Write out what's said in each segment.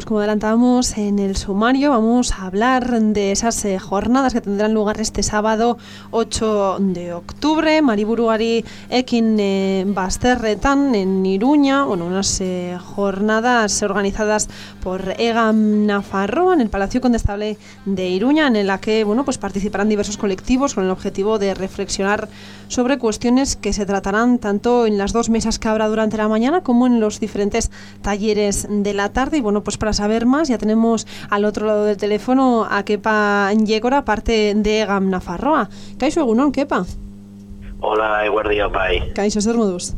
como adelantábamos en el sumario, vamos a hablar de esas jornadas que tendrán lugar este sábado 8 de octubre, Mariburuari ekin bazterretan en Iruña, unas jornadas organizadas por EGAM Nafarroa en el Palacio Condestable de Iruña, en la que pues participarán diversos colectivos con el objetivo de reflexionar sobre cuestiones que se tratarán tanto en las dos mesas que habrá durante la mañana como en los diferentes talleres de la tarde. Y pues para saber más ya tenemos al otro lado del teléfono a Kepa Yekora, parte de EGAM Nafarroa. Kaixo egunon, Kepa. Hola, eguerdio bai. Kaixo, zer moduz?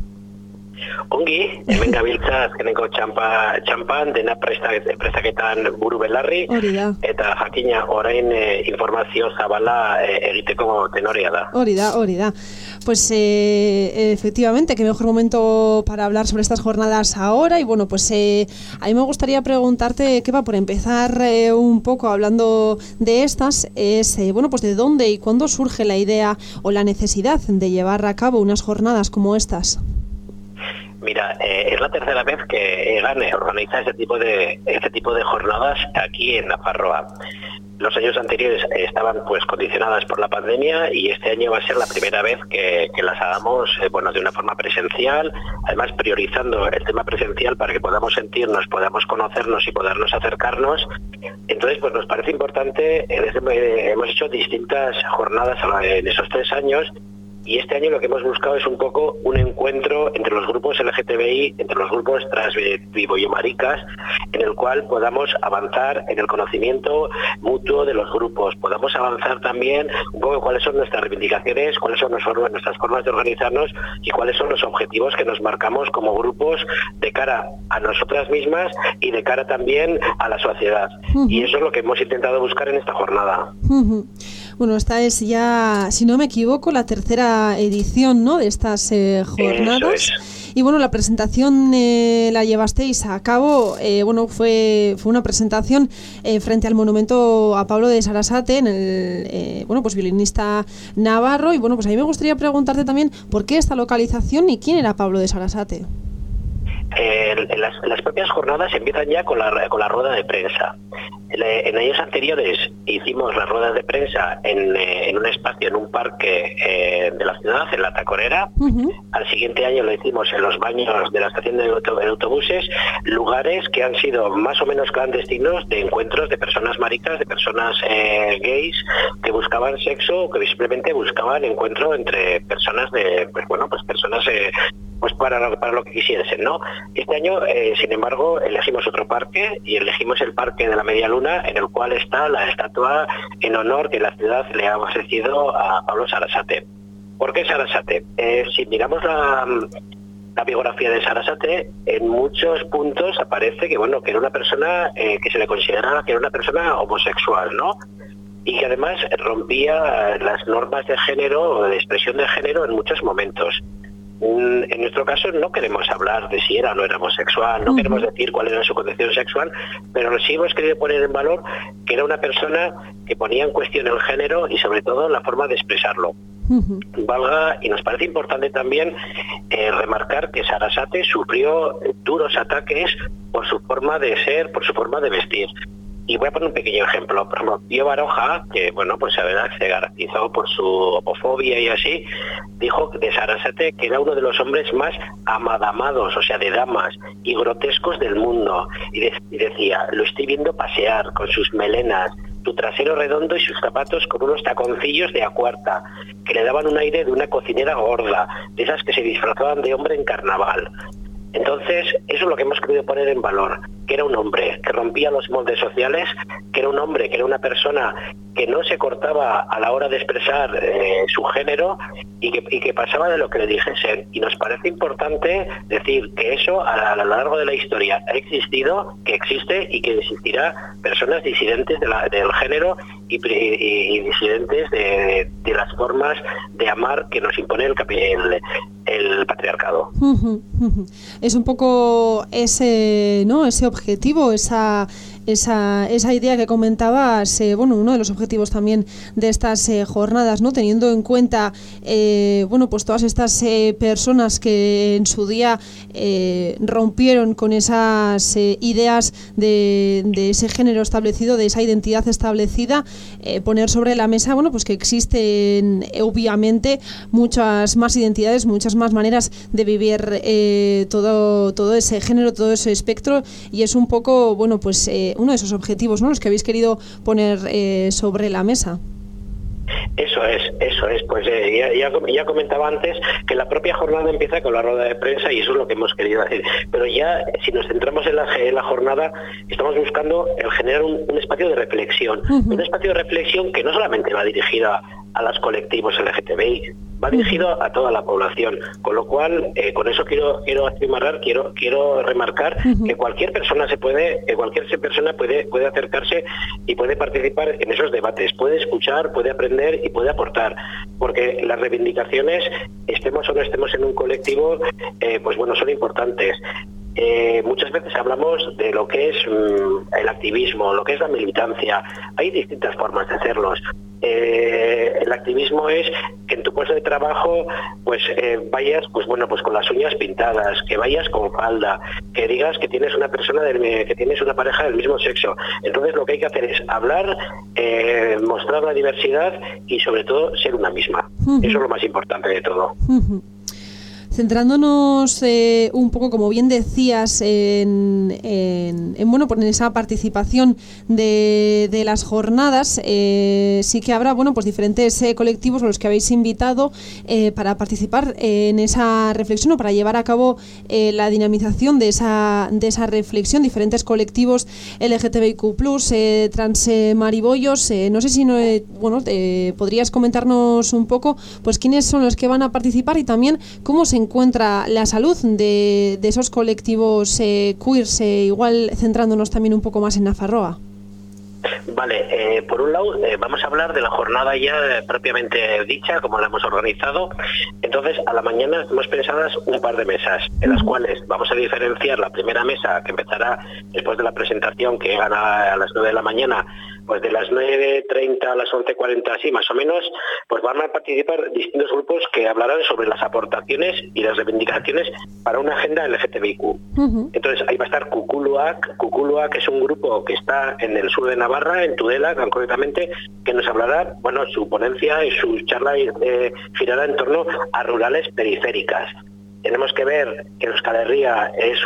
Ongi, hemen gabiltza azkeneko txampan dena prestaketan buru belarri, eta jakina orain informazio zabala egiteko tenorea da. Hori da. Pues efectivamente, qué mejor momento para hablar sobre estas jornadas ahora. Y a mí me gustaría preguntarte, Kepa, por empezar un poco hablando de estas, es pues de dónde y cuándo surge la idea o la necesidad de llevar a cabo unas jornadas como estas. Mira, es la tercera vez que EGAN organiza este tipo de jornadas aquí en Nafarroa. Los años anteriores estaban condicionadas por la pandemia y este año va a ser la primera vez que las hagamos de una forma presencial, además priorizando el tema presencial para que podamos sentirnos, podamos conocernos y podernos acercarnos. Entonces, nos parece importante, hemos hecho distintas jornadas en esos 3 años. Y este año lo que hemos buscado es un poco un encuentro entre los grupos LGTBI, entre los grupos trans, vivo y maricas, en el cual podamos avanzar en el conocimiento mutuo de los grupos, podamos avanzar también un poco cuáles son nuestras reivindicaciones, cuáles son nuestras formas de organizarnos y cuáles son los objetivos que nos marcamos como grupos de cara a nosotras mismas y de cara también a la sociedad. Y eso es lo que hemos intentado buscar en esta jornada. Esta es ya, si no me equivoco, la tercera edición, ¿no?, de estas jornadas. Y la presentación la llevasteis a cabo, fue una presentación frente al monumento a Pablo de Sarasate, en el violinista navarro. Y a mí me gustaría preguntarte también por qué esta localización y quién era Pablo de Sarasate. Las propias jornadas empiezan ya con la rueda de prensa. En años anteriores hicimos las ruedas de prensa en un espacio, en un parque de la ciudad, en la Tacorera. Al siguiente año lo hicimos en los baños de la estación de autobuses, lugares que han sido más o menos clandestinos de encuentros de personas maricas, de personas gays que buscaban sexo o que simplemente buscaban encuentro entre personas personas para lo que quisiesen, ¿no? Este año, sin embargo, elegimos otro parque y elegimos el Parque de la Media Luna, en el cual está la estatua en honor que la ciudad le ha ofrecido a Pablo Sarasate. ¿Por qué Sarasate? Si miramos la biografía de Sarasate, en muchos puntos aparece que era una persona que se le consideraba que era una persona homosexual, ¿no? Y que además rompía las normas de género o de expresión de género en muchos momentos. En nuestro caso no queremos hablar de si era o no era homosexual, no queremos decir cuál era su condición sexual, pero sí hemos querido poner en valor que era una persona que ponía en cuestión el género y sobre todo la forma de expresarlo. Y nos parece importante también remarcar que Sarasate sufrió duros ataques por su forma de ser, por su forma de vestir. Y voy a poner un pequeño ejemplo. Por ejemplo, Pío Baroja, que la verdad se caracterizó por su homofobia y así, dijo de Sarasate que era uno de los hombres más amadamados, o sea, de damas, y grotescos del mundo. Y decía, lo estoy viendo pasear con sus melenas, su trasero redondo y sus zapatos con unos taconcillos de A4, que le daban un aire de una cocinera gorda, de esas que se disfrazaban de hombre en carnaval. Entonces, eso es lo que hemos querido poner en valor, que era un hombre que rompía los moldes sociales, que era un hombre, que era una persona que no se cortaba a la hora de expresar su género y que pasaba de lo que le dijesen. Y nos parece importante decir que eso a lo largo de la historia ha existido, que existe y que existirá personas disidentes del género y disidentes de las formas de amar que nos impone el patriarcado. Es un poco ese objetivo, esa esa idea que comentabas, uno de los objetivos también de estas jornadas, ¿no? Teniendo en cuenta, pues todas estas personas que en su día rompieron con esas ideas de ese género establecido, de esa identidad establecida, poner sobre la mesa, pues que existen obviamente muchas más identidades, muchas más maneras de vivir todo ese género, todo ese espectro, y es un poco, uno de esos objetivos, ¿no?, los que habéis querido poner sobre la mesa. Eso es. Pues ya comentaba antes que la propia jornada empieza con la rueda de prensa y eso es lo que hemos querido decir. Pero ya, si nos centramos en la jornada, estamos buscando el generar un espacio de reflexión. Uh-huh. Un espacio de reflexión que no solamente va dirigida a los colectivos LGTBI, va dirigido a toda la población, con lo cual con eso quiero remarcar que cualquier persona puede acercarse y puede participar en esos debates, puede escuchar, puede aprender y puede aportar, porque las reivindicaciones, estemos o no estemos en un colectivo, son importantes. Muchas veces hablamos de lo que es el activismo, lo que es la militancia. Hay distintas formas de hacerlos. El activismo es que en tu puesto de trabajo vayas con las uñas pintadas, que vayas con falda, que digas que tienes que tienes una pareja del mismo sexo. Entonces lo que hay que hacer es hablar, mostrar la diversidad y sobre todo ser una misma. Uh-huh. Eso es lo más importante de todo. Uh-huh. Centrándonos un poco, como bien decías, en esa participación de las jornadas, sí que habrá diferentes colectivos a los que habéis invitado para participar en esa reflexión o para llevar a cabo la dinamización de esa reflexión, diferentes colectivos LGTBIQ+, transmaribollos. No sé si podrías comentarnos un poco quiénes son los que van a participar y también cómo se encuentra la salud de esos colectivos queers, igual centrándonos también un poco más en Nafarroa. Vale, por un lado vamos a hablar de la jornada ya propiamente dicha, como la hemos organizado. Entonces, a la mañana hemos pensadas un par de mesas, en las cuales vamos a diferenciar la primera mesa, que empezará después de la presentación, que gana a las 9 de la mañana, pues de las 9:30 a las 11:40, así más o menos, pues van a participar distintos grupos que hablarán sobre las aportaciones y las reivindicaciones para una agenda LGTBIQ. Uh-huh. Entonces, ahí va a estar Kukuluak, que es un grupo que está en el sur de Navarra, en Tudela concretamente, que nos hablará, su ponencia y su charla girará en torno a rurales periféricas. Tenemos que ver que Euskal Herria es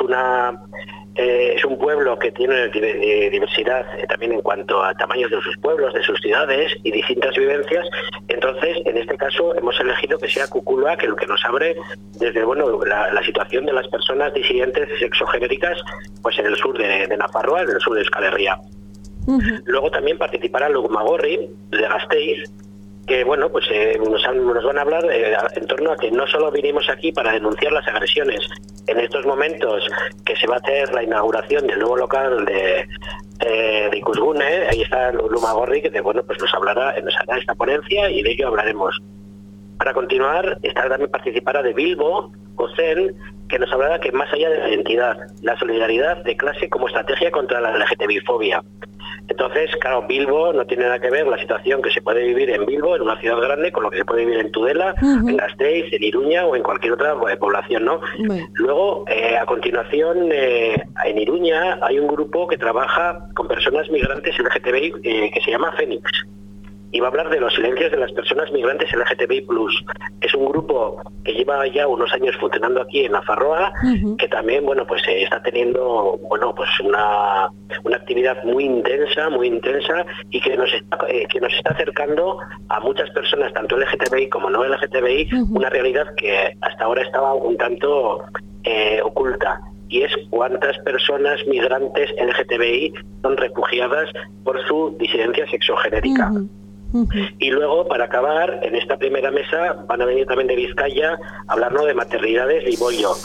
un pueblo que tiene diversidad también en cuanto a tamaños de sus pueblos, de sus ciudades y distintas vivencias. Entonces, en este caso, hemos elegido que sea Kukuluak el que nos abre desde la situación de las personas disidentes sexogenéricas en el sur de Nafarroa, en el sur de Euskal Herria. Uh-huh. Luego también participará Lugmagorri, de Gasteiz, que nos van a hablar en torno a que no solo vinimos aquí para denunciar las agresiones. En estos momentos que se va a hacer la inauguración del nuevo local de Ikusgune, ahí está Lugmagorri, que nos hará esta ponencia y de ello hablaremos. Para continuar, también participará de Bilbo, Josén, que nos hablará que más allá de la identidad, la solidaridad de clase como estrategia contra la LGTBI-fobia. Entonces, claro, Bilbo no tiene nada que ver la situación que se puede vivir en Bilbo, en una ciudad grande, con lo que se puede vivir en Tudela, uh-huh, en Gasteiz, en Iruña o en cualquier otra población, ¿no? Uh-huh. Luego, a continuación, en Iruña hay un grupo que trabaja con personas migrantes LGTBI que se llama Fénix. Y va a hablar de los silencios de las personas migrantes LGTBI+. Es un grupo que lleva ya unos años funcionando aquí en Nafarroa, uh-huh, que también, está teniendo, una actividad muy intensa y que nos está acercando a muchas personas, tanto LGTBI como no LGTBI, uh-huh, una realidad que hasta ahora estaba un tanto oculta. Y es cuántas personas migrantes LGTBI son refugiadas por su disidencia sexogenérica. Uh-huh. Y luego, para acabar, en esta primera mesa van a venir también de Vizcaya a hablarnos de maternidades de Bollo,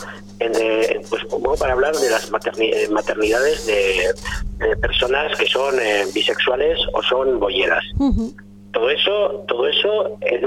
para hablar de las maternidades de personas que son bisexuales o son bolleras. Uh-huh. Todo eso en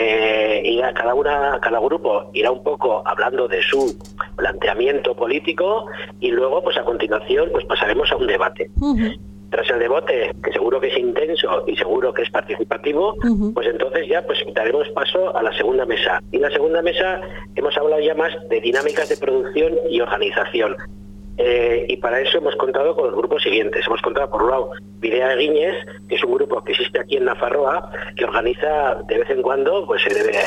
cada grupo irá un poco hablando de su planteamiento político y luego a continuación pasaremos a un debate. Uh-huh. Tras el debate, que seguro que es intenso y seguro que es participativo, pues entonces ya pues daremos paso a la segunda mesa. Y en la segunda mesa hemos hablado ya más de dinámicas de producción y organización. Y para eso hemos contado con los grupos siguientes. Hemos contado, por un lado, Bidea Eginez, que es un grupo que existe aquí en Nafarroa, que organiza de vez en cuando, pues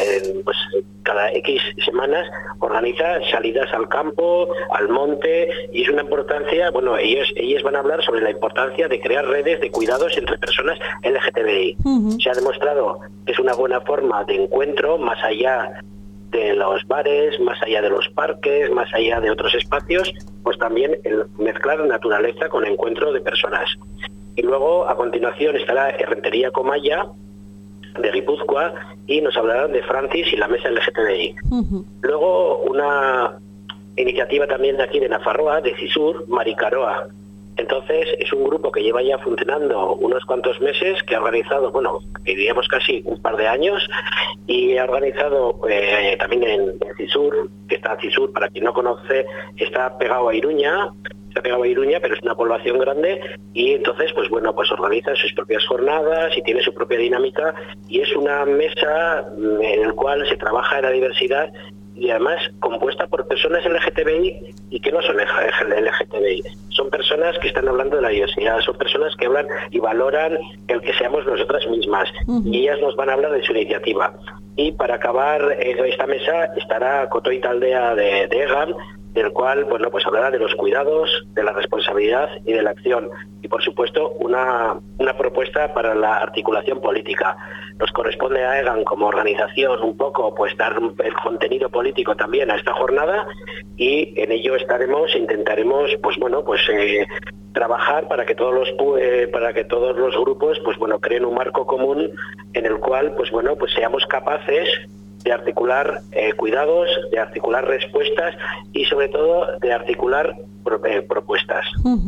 cada X semanas, organiza salidas al campo, al monte, y es una importancia, bueno, ellos van a hablar sobre la importancia de crear redes de cuidados entre personas LGTBI. Se ha demostrado que es una buena forma de encuentro, más allá de los bares, más allá de los parques, más allá de otros espacios, pues también el mezclar naturaleza con encuentro de personas. Y luego, a continuación, estará Errentería Comaya, de Guipúzcoa, y nos hablarán de Francis y la mesa LGTBI. Luego, una iniciativa también de aquí de Nafarroa, de CISUR, Maricaroa. Entonces, es un grupo que lleva ya funcionando unos cuantos meses, que ha organizado, bueno, diríamos casi un par de años, y ha organizado también en CISUR, que está CISUR, para quien no conoce, está pegado a Iruña, pero es una población grande, y entonces, pues bueno, pues organiza sus propias jornadas y tiene su propia dinámica, y es una mesa en la cual se trabaja en la diversidad, y además compuesta por personas LGTBI y que no son LGTBI. Son personas que están hablando de la diversidad, son personas que hablan y valoran el que seamos nosotras mismas, y ellas nos van a hablar de su iniciativa. Y para acabar esta mesa estará Cotoy Taldea de EGAN, del cual, bueno, pues hablará de los cuidados, de la responsabilidad y de la acción. Y, por supuesto, una propuesta para la articulación política. Nos corresponde a EGAN como organización un poco, pues, dar el contenido político también a esta jornada, y en ello intentaremos, pues, bueno, pues trabajar para que todos los grupos, pues, bueno, creen un marco común en el cual, pues, bueno, pues seamos capaces de articular cuidados, de articular respuestas y sobre todo de articular propuestas.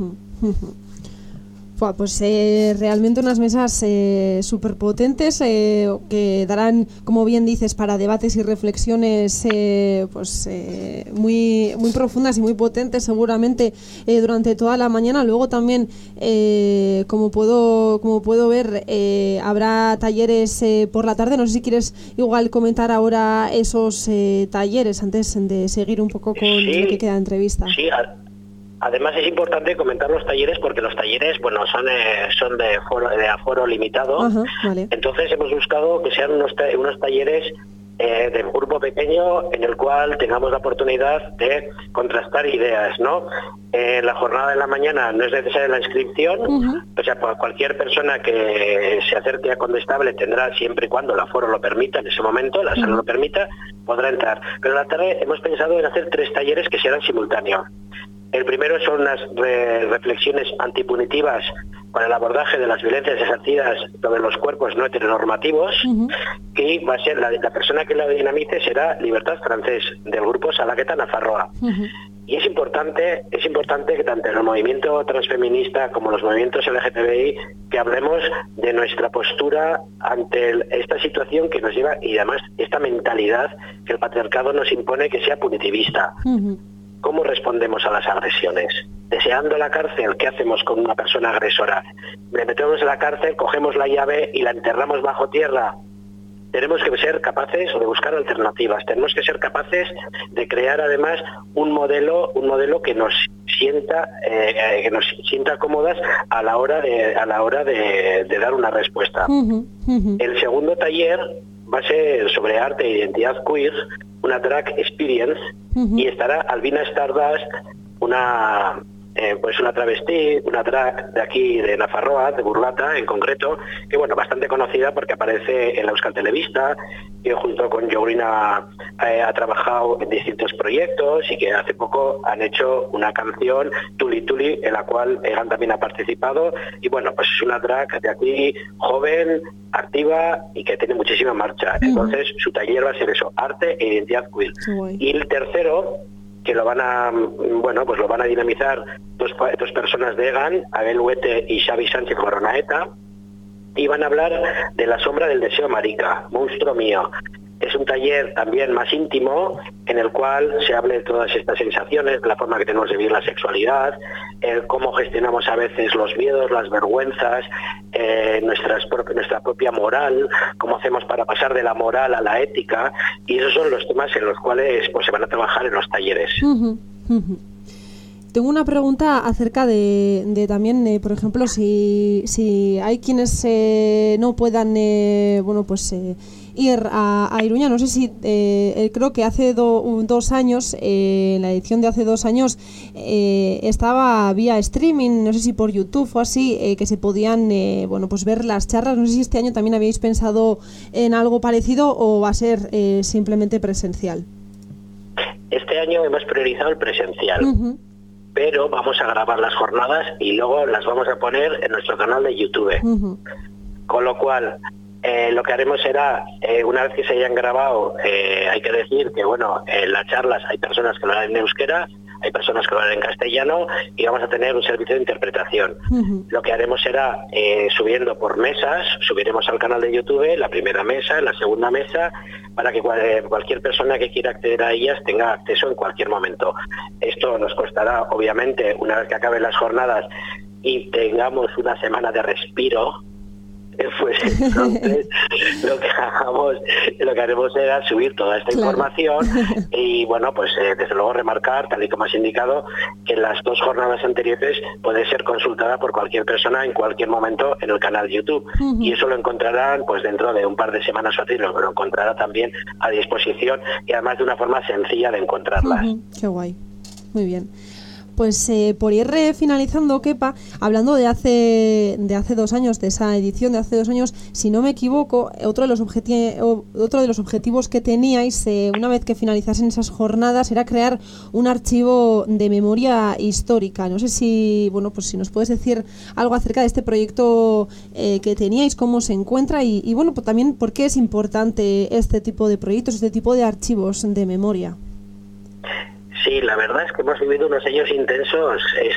Pues realmente unas mesas súper potentes que darán, como bien dices, para debates y reflexiones muy, muy profundas y muy potentes seguramente durante toda la mañana. Luego también, como puedo ver, habrá talleres por la tarde. No sé si quieres igual comentar ahora esos talleres antes de seguir un poco con lo que queda de entrevista. Sí, además es importante comentar los talleres porque los talleres, bueno, son de aforo limitado. Ajá, vale. Entonces hemos buscado que sean unos talleres de grupo pequeño en el cual tengamos la oportunidad de contrastar ideas, ¿no? La jornada de la mañana no es necesaria la inscripción, o sea, cualquier persona que se acerque a Condestable tendrá, siempre y cuando el aforo lo permita, en ese momento, la sala lo permita, podrá entrar. Pero en la tarde hemos pensado en hacer 3 talleres que serán simultáneos. El primero son unas reflexiones antipunitivas para el abordaje de las violencias ejercidas sobre los cuerpos no heteronormativos, que va a ser la persona que la dinamice será Libertad Francés, del grupo Salaqueta Nafarroa. Y es importante que tanto en el movimiento transfeminista como los movimientos LGTBI que hablemos de nuestra postura ante esta situación que nos lleva, y además esta mentalidad que el patriarcado nos impone, que sea punitivista. ¿Cómo respondemos a las agresiones? Deseando la cárcel, ¿qué hacemos con una persona agresora? Le metemos en la cárcel, cogemos la llave y la enterramos bajo tierra. Tenemos que ser capaces de buscar alternativas. Tenemos que ser capaces de crear además un modelo que nos sienta cómodas a la hora de dar una respuesta. El segundo taller va a ser sobre arte e identidad queer, una drag experience, y estará Albina Stardust, una travesti, una drag de aquí de Nafarroa, de Burlata en concreto, que bueno, bastante conocida porque aparece en la Euskal Telebista, que junto con Jourina ha trabajado en distintos proyectos y que hace poco han hecho una canción, Tuli Tuli, en la cual Egan también ha participado, y bueno, pues es una drag de aquí, joven, activa y que tiene muchísima marcha. Entonces su taller va a ser eso, arte e identidad queer. Y el tercero, que lo van a dinamizar dos personas de EGAN, Abel Huete y Xavi Sánchez Coronaeta, y van a hablar de La sombra del deseo marica, monstruo mío. es un taller también más íntimo en el cual se hable de todas estas sensaciones, la forma que tenemos de vivir la sexualidad, cómo gestionamos a veces los miedos, las vergüenzas, nuestra propia moral, cómo hacemos para pasar de la moral a la ética, y esos son los temas en los cuales pues se van a trabajar en los talleres. Tengo una pregunta acerca de también, por ejemplo, si hay quienes no puedan ir a Iruña. No sé si, creo que hace 2 años, la edición de hace 2 años, estaba vía streaming, no sé si por YouTube o así, que se podían ver las charlas. No sé si este año también habíais pensado en algo parecido o va a ser simplemente presencial. Este año hemos priorizado el presencial. Pero vamos a grabar las jornadas y luego las vamos a poner en nuestro canal de YouTube. Con lo cual, lo que haremos será, una vez que se hayan grabado, hay que decir que, en las charlas hay personas que lo harán en euskera, hay personas que lo harán en castellano y vamos a tener un servicio de interpretación. Lo que haremos será, subiendo por mesas, subiremos al canal de YouTube la primera mesa, la segunda mesa, para que cualquier persona que quiera acceder a ellas tenga acceso en cualquier momento. Esto nos costará, obviamente, una vez que acaben las jornadas y tengamos una semana de respiro, pues entonces lo que haremos será subir toda esta información y desde luego remarcar, tal y como has indicado, que las 2 jornadas anteriores puede ser consultada por cualquier persona en cualquier momento en el canal YouTube, y eso lo encontrarán pues dentro de un par de semanas o así, lo encontrará también a disposición y además de una forma sencilla de encontrarlas. Qué guay, muy bien. Pues por ir finalizando, Kepa, hablando de hace 2 años, de esa edición de hace 2 años, si no me equivoco, otro de los objetivos que teníais una vez que finalizasen esas jornadas era crear un archivo de memoria histórica. No sé si si nos puedes decir algo acerca de este proyecto que teníais, cómo se encuentra y pues también por qué es importante este tipo de proyectos, este tipo de archivos de memoria. Sí, la verdad es que hemos vivido unos años intensos,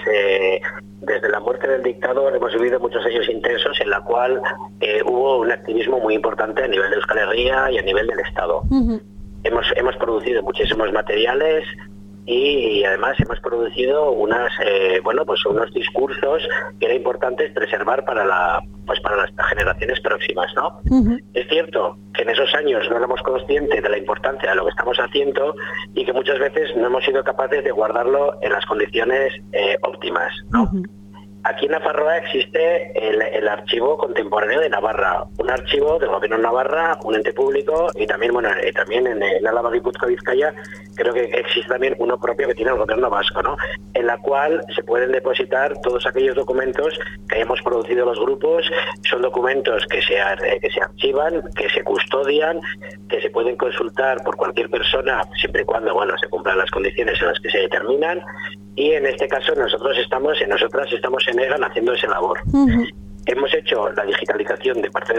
desde la muerte del dictador hemos vivido muchos años intensos en la cual hubo un activismo muy importante a nivel de Euskal Herria y a nivel del Estado. Hemos producido muchísimos materiales y además hemos producido unos discursos que era importante preservar para las generaciones próximas, ¿no? Es cierto que en esos años no éramos conscientes de la importancia de lo que estamos haciendo y que muchas veces no hemos sido capaces de guardarlo en las condiciones óptimas, ¿no? Aquí en Nafarroa existe el Archivo Contemporáneo de Navarra, un archivo del Gobierno de Navarra, un ente público, y también también en el Álava, Guipúzcoa, Vizcaya, creo que existe también uno propio que tiene el Gobierno vasco, ¿no? En la cual se pueden depositar todos aquellos documentos que hayamos producido los grupos. Son documentos que se archivan, que se custodian, que se pueden consultar por cualquier persona, siempre y cuando se cumplan las condiciones en las que se determinan. Y en este caso nosotras estamos en EGAN haciendo esa labor. Hemos hecho la digitalización de parte de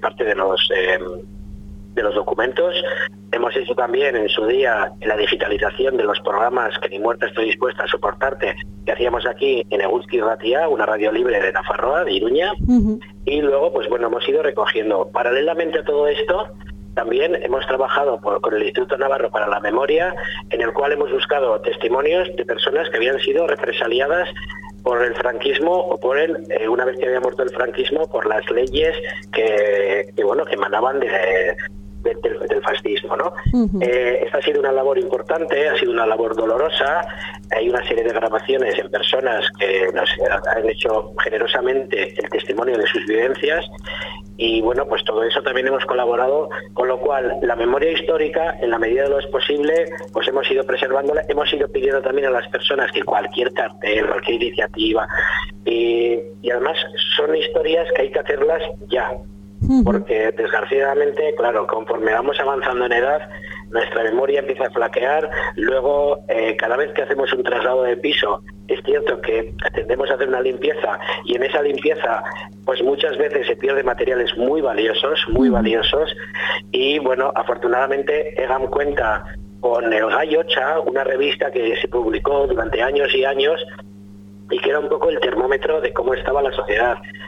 los documentos. Hemos hecho también en su día la digitalización de los programas que Ni muerta estoy dispuesta a soportarte, que hacíamos aquí en Eguzki Ratia, una radio libre de Nafarroa, de Iruña. Y luego hemos ido recogiendo. Paralelamente a todo esto, también hemos trabajado con el Instituto Navarro para la Memoria, en el cual hemos buscado testimonios de personas que habían sido represaliadas por el franquismo o una vez que había muerto el franquismo, por las leyes que emanaban del fascismo, ¿no? Esta ha sido una labor importante, ha sido una labor dolorosa. Hay una serie de grabaciones en personas que nos han hecho generosamente el testimonio de sus vivencias y pues todo eso también hemos colaborado, con lo cual la memoria histórica, en la medida de lo posible, pues hemos ido preservándola. Hemos ido pidiendo también a las personas que cualquier cartel, cualquier iniciativa, y además son historias que hay que hacerlas ya, porque desgraciadamente, claro, conforme vamos avanzando en edad, nuestra memoria empieza a flaquear. Luego, cada vez que hacemos un traslado de piso, es cierto que tendemos a hacer una limpieza, y en esa limpieza pues muchas veces se pierden materiales muy valiosos, y afortunadamente EGAM cuenta con el Gaiocha, una revista que se publicó durante años y años y que era un poco el termómetro de cómo estaba la sociedad.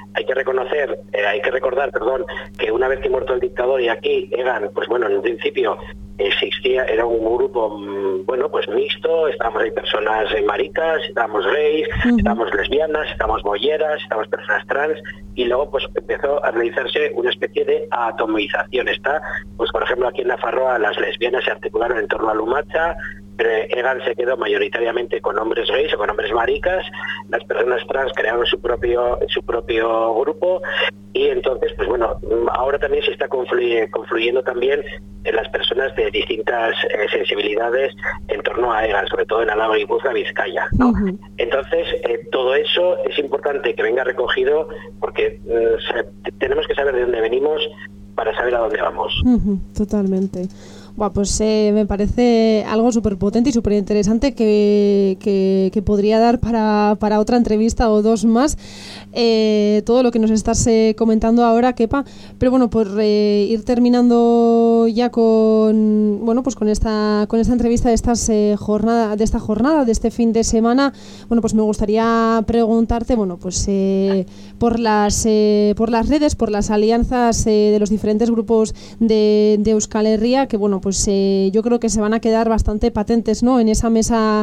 hay que recordar, que una vez que muerto el dictador y aquí Egan, pues bueno, en un principio existía, era un grupo, bueno, pues mixto, estábamos ahí personas maricas, estábamos gays, estábamos lesbianas, estábamos bolleras, estábamos personas trans, y luego pues empezó a realizarse una especie de atomización. Está, pues por ejemplo, aquí en Nafarroa las lesbianas se articularon en torno a Lumacha, Egan se quedó mayoritariamente con hombres gays o con hombres maricas, las personas trans crearon su propio grupo, y entonces, pues bueno, ahora también se está confluyendo también en las personas de distintas sensibilidades en torno a Egan, sobre todo en Álava, Guipúzcoa, Vizcaya, ¿no? Entonces, todo eso es importante que venga recogido, porque tenemos que saber de dónde venimos para saber a dónde vamos. Totalmente. Bueno, pues me parece algo súper potente y súper interesante que podría dar para otra entrevista o dos más, todo lo que nos estás comentando ahora, Kepa. Pero bueno, por ir terminando ya con esta entrevista de esta jornada de este fin de semana, bueno, pues me gustaría preguntarte, bueno, pues por las redes, por las alianzas de los diferentes grupos de Euskal Herria, que bueno, pues yo creo que se van a quedar bastante patentes, ¿no? En esas mesas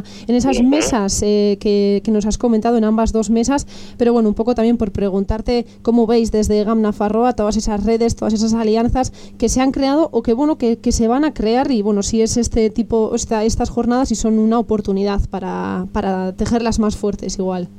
que nos has comentado, en ambas dos mesas. Pero bueno, un poco también por preguntarte cómo veis desde EGAM Nafarroa todas esas redes, todas esas alianzas que se han creado o que se van a crear, y bueno, si es estas jornadas, y son una oportunidad para tejerlas más fuertes igual.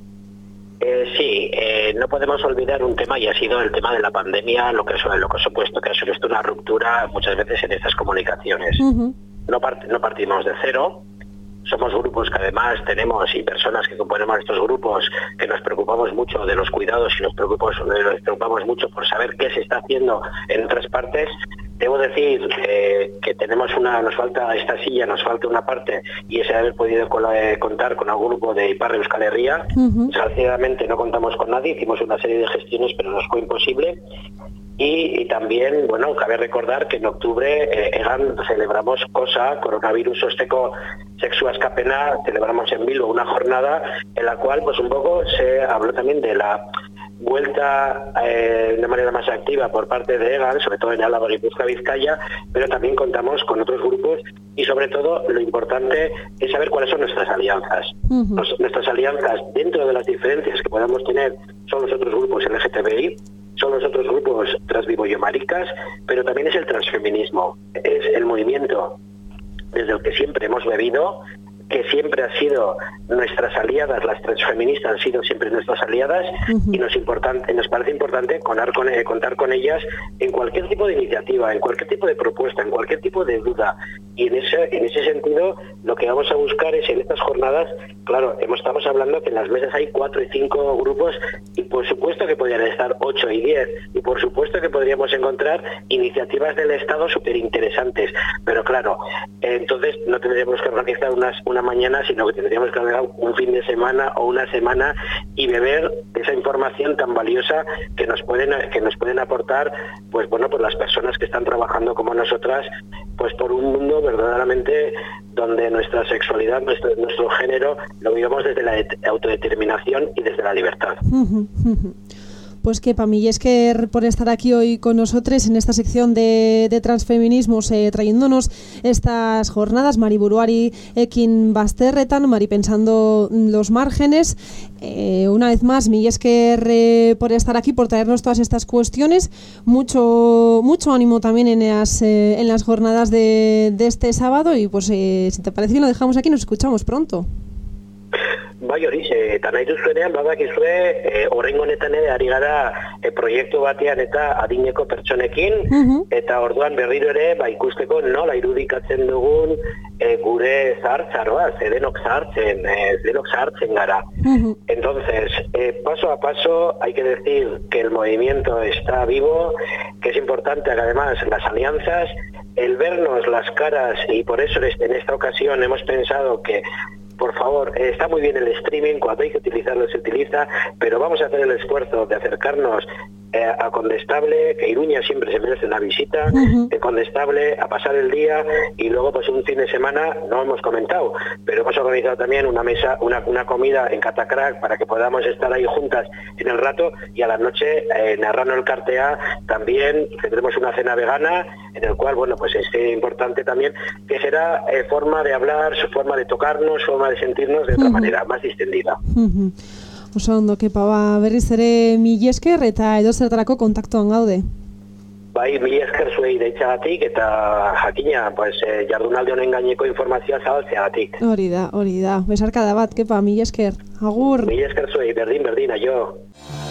Sí, no podemos olvidar un tema, y ha sido el tema de la pandemia, lo que ha supuesto una ruptura muchas veces en estas comunicaciones. No partimos de cero, somos grupos que además tenemos, y personas que componemos estos grupos, que nos preocupamos mucho de los cuidados y nos preocupamos mucho por saber qué se está haciendo en otras partes. Debo decir que nos falta esta silla, nos falta una parte, y es haber podido contar con algún grupo de Ipar Euskal Herria. Desgraciadamente no contamos con nadie, hicimos una serie de gestiones, pero nos fue imposible. Y también, bueno, cabe recordar que en octubre Egan celebramos coronavirus osteko sexu askapena, celebramos en Bilbo una jornada en la cual pues un poco se habló también de la vuelta de manera más activa por parte de Egan, sobre todo en Álava, Guipúzcoa, Vizcaya, pero también contamos con otros grupos, y sobre todo lo importante es saber cuáles son nuestras alianzas. Nuestras alianzas, dentro de las diferencias que podamos tener, son los otros grupos LGTBI, son los otros grupos transvivoyomaricas, pero también es el transfeminismo, es el movimiento desde el que siempre hemos bebido, que siempre ha sido nuestras aliadas, las transfeministas han sido siempre nuestras aliadas, y nos parece importante contar con ellas en cualquier tipo de iniciativa, en cualquier tipo de propuesta, en cualquier tipo de duda. Y en ese sentido, lo que vamos a buscar es en estas jornadas, claro, estamos hablando que en las mesas hay 4 y 5 grupos, y por supuesto que podrían estar 8 y 10, y por supuesto que podríamos encontrar iniciativas del Estado súper interesantes, pero claro, entonces no tendríamos que organizar una mañana, sino que tendríamos que organizar un fin de semana o una semana y beber de esa información tan valiosa que nos pueden aportar, pues bueno, pues las personas que están trabajando como nosotras, pues por un mundo verdaderamente donde nuestra sexualidad, nuestro género, lo vivamos desde la autodeterminación y desde la libertad. Pues Kepa, mil esker por estar aquí hoy con nosotros en esta sección de transfeminismos, trayéndonos estas jornadas, Mari buruari ekin bazterretan, Mari pensando los márgenes. Una vez más, mil esker por estar aquí, por traernos todas estas cuestiones. Mucho ánimo también en las jornadas de este sábado, y pues si te parece bien lo dejamos aquí, nos escuchamos pronto. Bai, hori, eta nahi duzuenean, badakizue, oraingo honetan ere ari gara proiektu batean eta adineko pertsonekin, eta orduan berriro ere, ikusteko nola irudikatzen dugun gure zahartzaroa, denok zahartzen gara. Entonces, paso a paso, hay que decir que el movimiento está vivo, que es importante además las alianzas, el vernos las caras, y por eso en esta ocasión hemos pensado que, por favor, está muy bien el streaming, cuando hay que utilizarlo se utiliza, pero vamos a hacer el esfuerzo de acercarnos a Condestable, que Iruña siempre se merece una visita, de Condestable, a pasar el día, y luego pues un fin de semana, no hemos comentado, pero hemos organizado también una mesa, una comida en Catacrac para que podamos estar ahí juntas en el rato, y a la noche narrando el Cartea también tendremos una cena vegana en el cual, bueno, pues es importante también que será forma de hablar, su forma de tocarnos, forma de sentirnos de otra manera, más distendida. Oso ondo, kepa, berriz ere mila esker eta edozertarako kontaktuan gaude. Bai, mila esker zuei deitzagatik eta jakina, pues, jardunaldi honen gaineko informazioa zabaltzeagatik. Hori da, besarkada bat, kepa, mila esker. Agur. Mila esker zuei, berdin, aio.